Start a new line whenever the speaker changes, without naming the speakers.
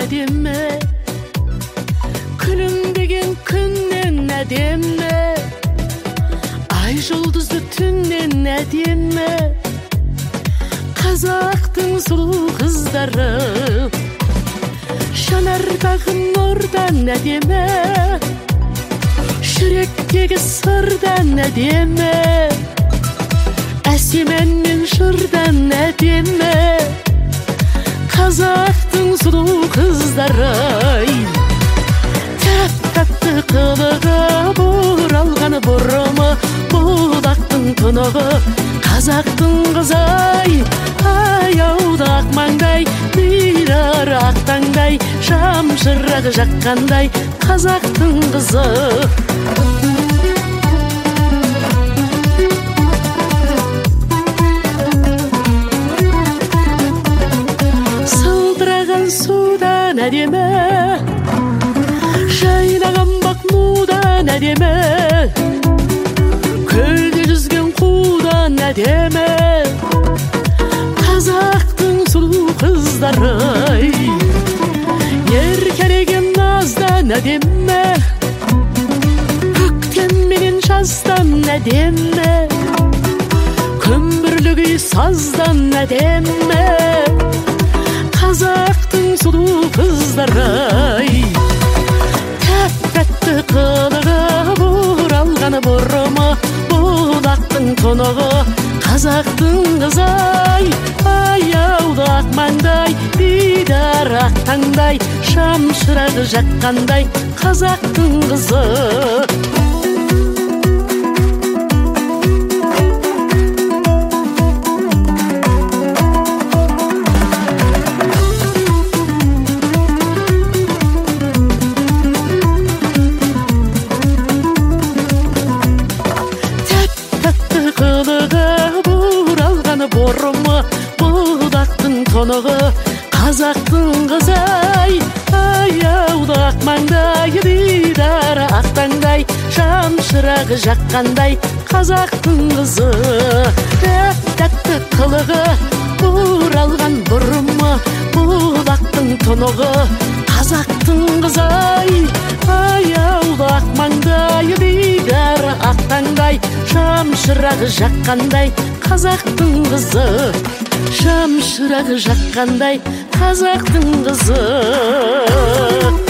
әдемі, күлімдеген күннен әдемі, ай жұлдызды түннен әдемі, қазақтың сұлу қыздары, жанардағы нұрдан әдемі, жүректегі сырдан әдемі, әсем мен жырдан әдемі, қазақтың сұлу қыздары. Тәп-тәтті қылығы, бұралғаны бұрымы, будақтың тұнығы, қазақтың қызай, аяуды маңдай, бүйрі ақтаңдай, шамшырағы жаққандай, қазақтың қызы. Сылдыраған судан әдемі, жайнаған бақ нудан әдемі, көлде жүзген қудан әдемі, қазақтың сұлу қыздары. Еркелеген наздан әдемі, көктем менен жаздан әдемі, күмбірлігі саздан әдемі, қазақтың сұлу қыздары. Тәп-тәтті қылығы, бұралғаны бұрымы, будақтың тұнығы, қазақтың қызай, аяуды маңдай, бидар ақтаңдай, шамшырағы жаққандай, қазақтың қызы. Бұрымы, будақтың тұнығы, қазақтың қызай, аяуды маңдай, бидары ақтаңдай, шамшырағы жаққандай, қазақтың қызы. Тәп-тәтті қылығы, бұралған бұрымы, будақтың тұнығы, қазақтың қызай, аяуды маңдай, бидары ақтаңдай, шамшырағы жаққандай, қазақтың қызы. Шамшырағы жаққандай, қазақтың қызы.